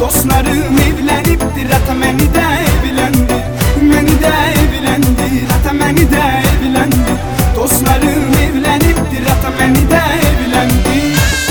Dostlarım evlenibdir, ata məni də evləndir. Məni də evləndir, ata məni də evləndir. Dostlarım evlenibdir, ata məni də evləndir.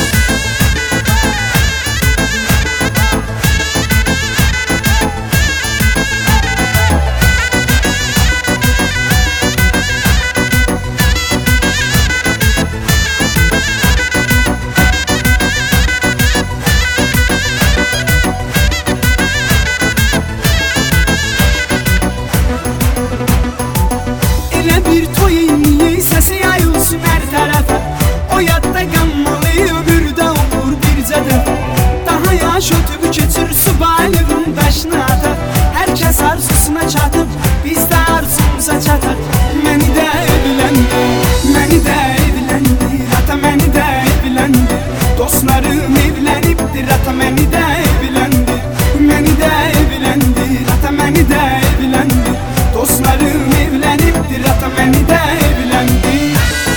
Bir toy inni, səsi yayılsın hər tərəfə. O yadda qanmalı ömürdə olur bircə dəfə. Daha yaş ötüb keçir subaylığın daşına atar. Hər kəs arzusuna çatıb, biz də arzumuza çatar. Məni də evləndir, məni də evləndir, ata məni də evləndir. Dostlarım evlənibdir, ata məni də evləndir. Məni də evləndir, ata məni də evləndir. Dostlarım evlenibdir, ata məni də evləndir.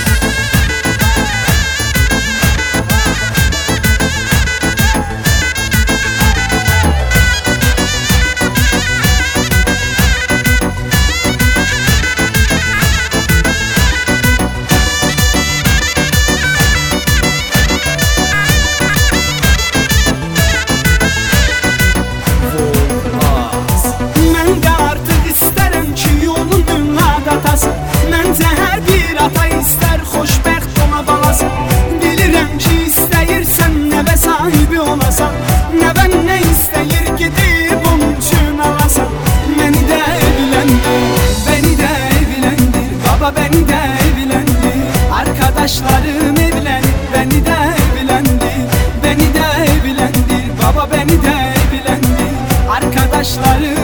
Mən də artıq istərəm ki, yolun atası. Məncə hər bir ata istər xoşbəxt ona balası. Bilirəm ki, istəyirsən nəvə sahibi olasan. Nəvən nə istəyir gedib onun üçün alasan. Məni də evləndir, bəni də evləndir. Baba bəni də evləndir. Arkadaşlarım evlənir, bəni də evləndir. Bəni də evləndir, baba bəni də evləndir. Arkadaşlarım